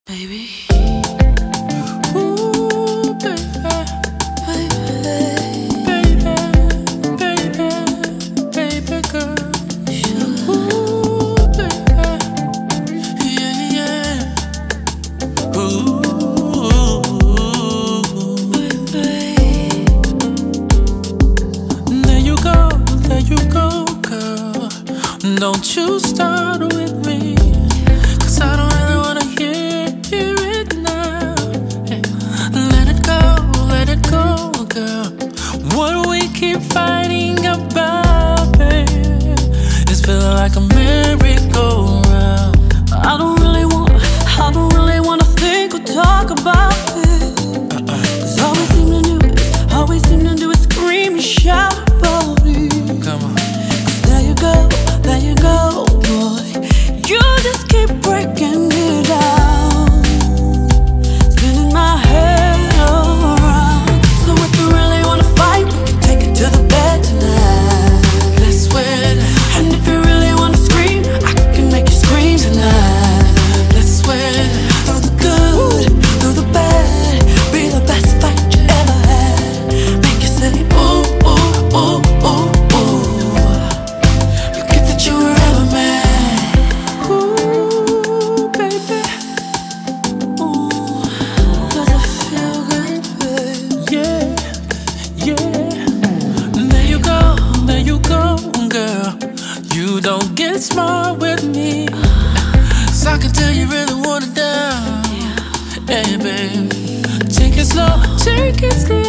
baby. Ooh, baby, baby girl. Ooh, baby, yeah, yeah. Ooh, Baby. there you go, girl. Don't you start with me, 'cause I don't really wanna hear it now. Hey, let it go, girl. What do we keep fighting about, baby? It's feeling like a merry-go-round. I don't really wanna think or talk about it. 'Cause all we seem to do is scream and shout about it. Come on. 'Cause there you go, boy. You just keep breaking me down, spinning my head around. So if you really wanna fight, we can take it to the bed tonight. Let's win. And if you really wanna scream, I can make you scream tonight. Let's win. Through the good, through the bad, be the best fight you ever had. Make you say, ooh, ooh, ooh, ooh, ooh. Forget that you were ever mad. Ooh, baby, Ooh, does it feel good, babe? yeah, yeah. There you go, girl. You don't get smart with me, so I can tell you really want it down. Hey, babe, take it slow,